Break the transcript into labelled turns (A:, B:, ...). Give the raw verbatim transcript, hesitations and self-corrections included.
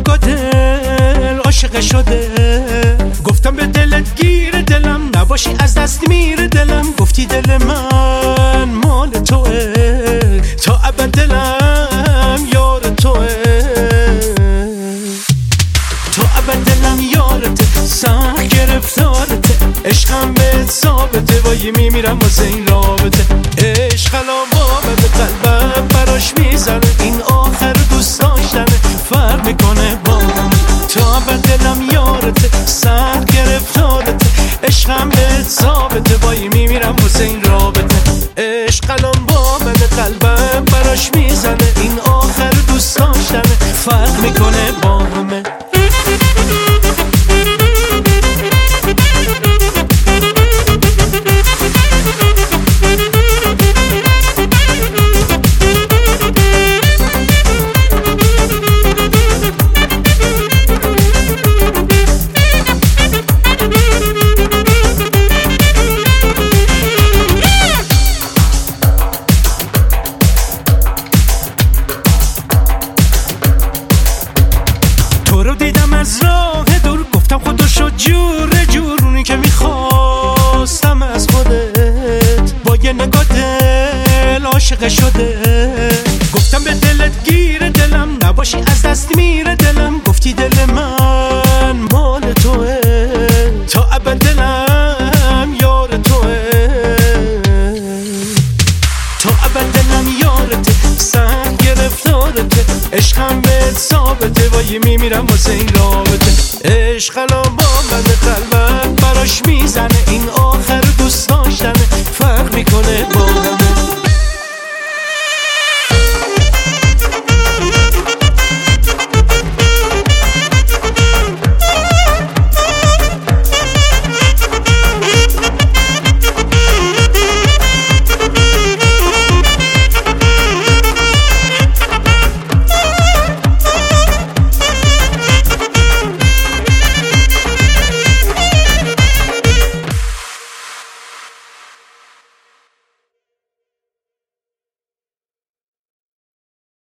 A: نگاه دل عاشق شده. گفتم به دلت گیر دلم، نباشی از دست میره دلم. گفتی دل من مال توه، تا ابد دلم یار توه. تا ابد دلم یارته، سخت گرفتارته. عشقم بهت ثابته، وای میمیرم واسه این رابطه. عشق علامه به قلبم براش میزنه، این آخر دوست داشتنه فرق میکنه با من. تا ابد دلم یارته، سخت گرفتارته. عشقم بهت ثابته، وای میمیرم واسه این رابطه. عشق علامه به قلبم براش میزنه، این آخر دوست داشتنه فرق میکنه با همه. رو دیدم از راه دور، گفتم خدا شد جور جورونی که میخواستم از خودت. با یه نگاه دل عاشق شده. گفتم به دلت گیر دلم، نباشی از دست میره دلم. گفتی دل من مال توه، تا ابد دلم یار توه. تا ابد دلم یارته، سخت گرفتارته. عشقم بهت ثابته، وای میمیرم واسه این رابطه. عشق علامه به قلبم براش میزنه، این آخر دوست داشتنه فرق میکنه با همه.